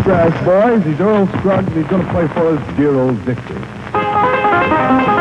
grass, boys. He's Earl Scruggs, and he's going to play for us, dear old Dixie.